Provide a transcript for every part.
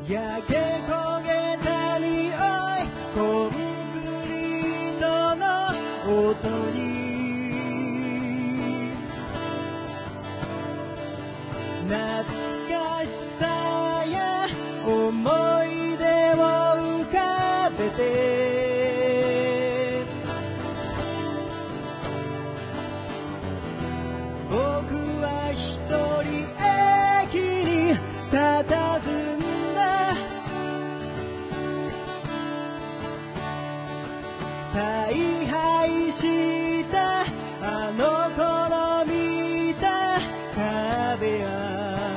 焼け焦げた匂い、コンクリートの音に懐かしさや思い出を浮かべて、僕は一人駅に佇んだ。大敗したあの頃見た壁や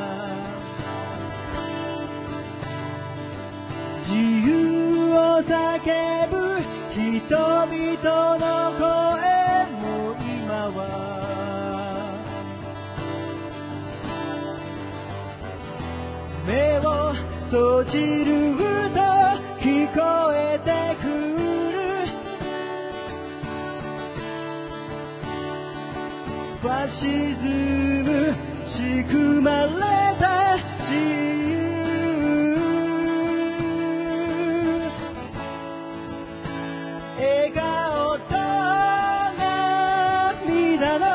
自由を叫ぶ人々の声も今は目を閉じると聞こえてくる。ファシズム仕組まれた自由、笑顔と涙の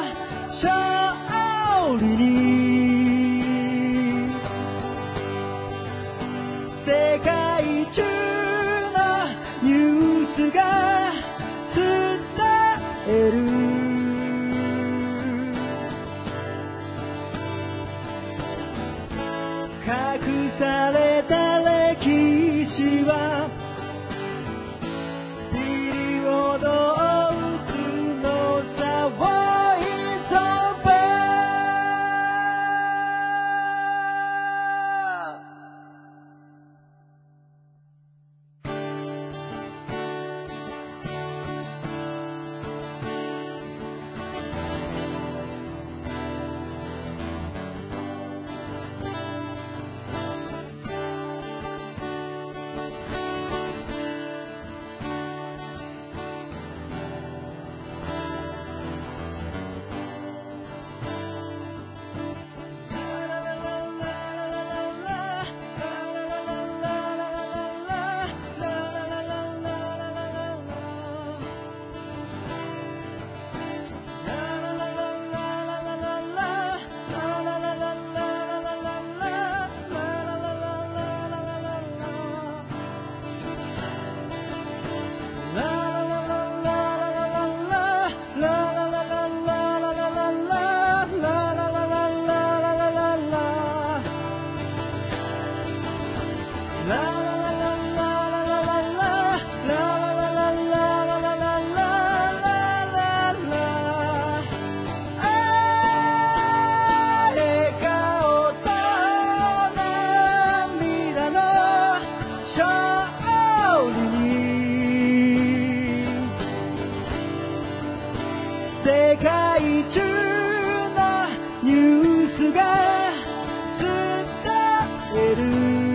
勝利に世界中のニュースが伝える。隠された歴史はピリオドを打つのさ。War is over。 世界中のニュースが伝える。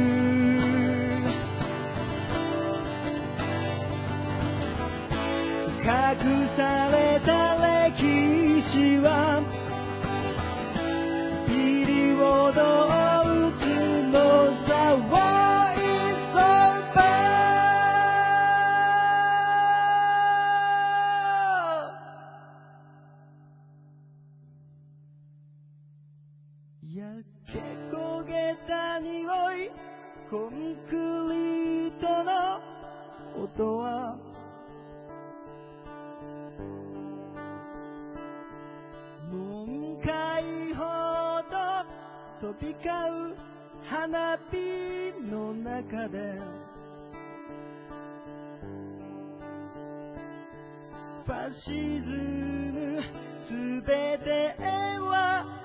隠された歴史はピリオドを打つのさ。War is over。焼け焦げた匂い、コンクリートの音は門外ほど飛び交う花火の中でファシズムすべては